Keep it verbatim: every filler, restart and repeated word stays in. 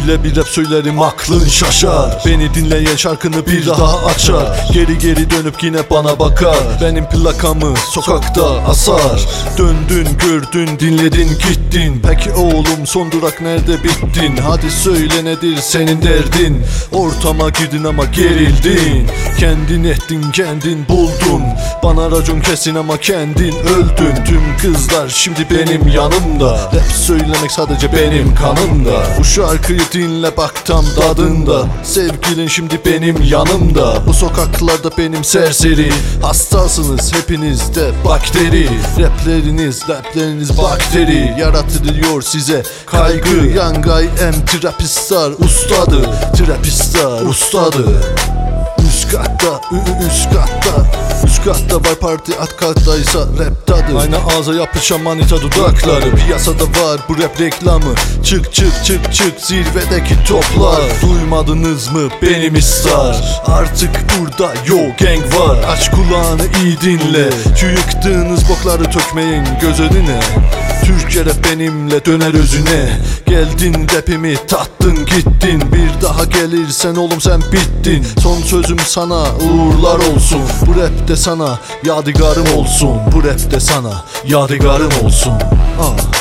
Söyle bir rap söylerim aklın şaşar. Beni dinleyen şarkını bir daha açar. Geri geri dönüp yine bana bakar. Benim plakamı sokakta asar. Döndün gördün dinledin gittin. Peki oğlum son durak nerede bittin? Hadi söyle nedir senin derdin? Ortama girdin ama gerildin. Kendin ettin kendin buldun. Bana racon kesin ama kendin öldün. Tüm kızlar şimdi benim yanımda. Rap söylemek sadece benim kanımda. Bu şarkıyı dinle bak tam tadında. Sevgilin şimdi benim yanımda. Bu sokaklarda benim serseri. Hastasınız hepinizde bakteri. Rapleriniz rapleriniz bakteri. Yaratılıyor size kaygı. Yangay em trapistar ustadı. Trapistar ustadı. Üst katta, ü üst katta. Üst katta var parti, alt kattaysa rap tadı. Aynı ağza yapışan manita dudakları. Piyasada var bu rap reklamı. Çık çık çık çık zirvedeki toplar. Duymadınız mı benim star? Artık burada yo gang var. Aç kulağını iyi dinle. Şu yıktığınız bokları tökmeyin göz önüne. Türkçe rap benimle döner özüne. Geldin rapimi tattın gittin. Bir daha gelirsen oğlum sen bittin. Son sözüm sana uğurlar olsun. Bu rap de sana yadigarım olsun. Bu rap de sana yadigarım olsun. Ah.